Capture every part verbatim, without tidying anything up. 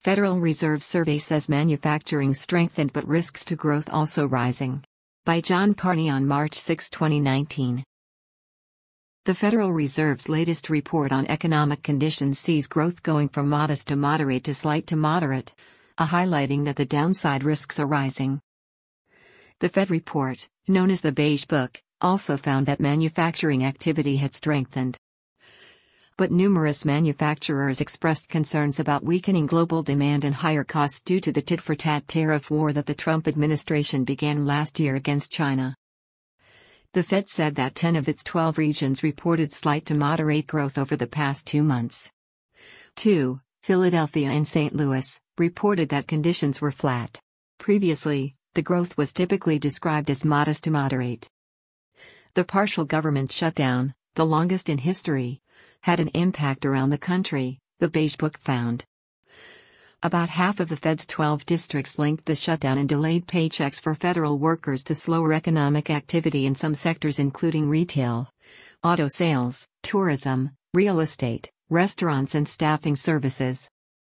Federal Reserve survey says manufacturing strengthened but risks to growth also rising. By John Carney on March sixth, twenty nineteen. The Federal Reserve's latest report on economic conditions sees growth going from modest to moderate to slight to moderate, a highlighting that the downside risks are rising. The Fed report, known as the Beige Book, also found that manufacturing activity had strengthened. But numerous manufacturers expressed concerns about weakening global demand and higher costs due to the tit-for-tat tariff war that the Trump administration began last year against China. The Fed said that ten of its twelve regions reported slight to moderate growth over the past two months. Two, Philadelphia and Saint Louis, reported that conditions were flat. Previously, the growth was typically described as modest to moderate. The partial government shutdown, the longest in history, had an impact around the country, the Beige Book found. About half of the Fed's twelve districts linked the shutdown and delayed paychecks for federal workers to slower economic activity in some sectors including retail, auto sales, tourism, real estate, restaurants and staffing services.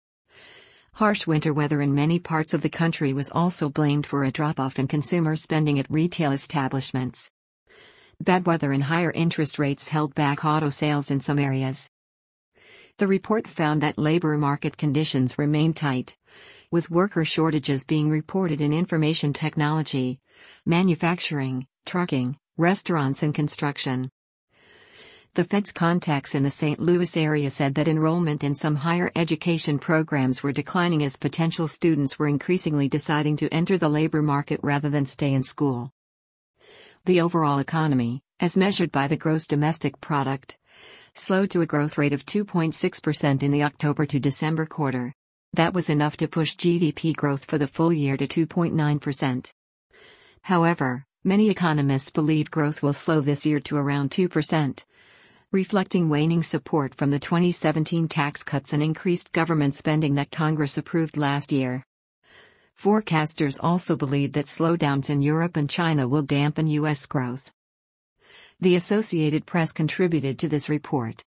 Harsh winter weather in many parts of the country was also blamed for a drop-off in consumer spending at retail establishments. Bad weather and higher interest rates held back auto sales in some areas. The report found that labor market conditions remain tight, with worker shortages being reported in information technology, manufacturing, trucking, restaurants and construction. The Fed's contacts in the Saint Louis area said that enrollment in some higher education programs were declining as potential students were increasingly deciding to enter the labor market rather than stay in school. The overall economy, as measured by the gross domestic product, slowed to a growth rate of two point six percent in the October to December quarter. That was enough to push G D P growth for the full year to two point nine percent. However, many economists believe growth will slow this year to around two percent, reflecting waning support from the twenty seventeen tax cuts and increased government spending that Congress approved last year. Forecasters also believe that slowdowns in Europe and China will dampen U S growth. The Associated Press contributed to this report.